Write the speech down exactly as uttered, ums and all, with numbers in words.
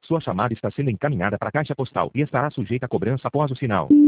Sua chamada está sendo encaminhada para a caixa postal e estará sujeita a cobrança após o sinal.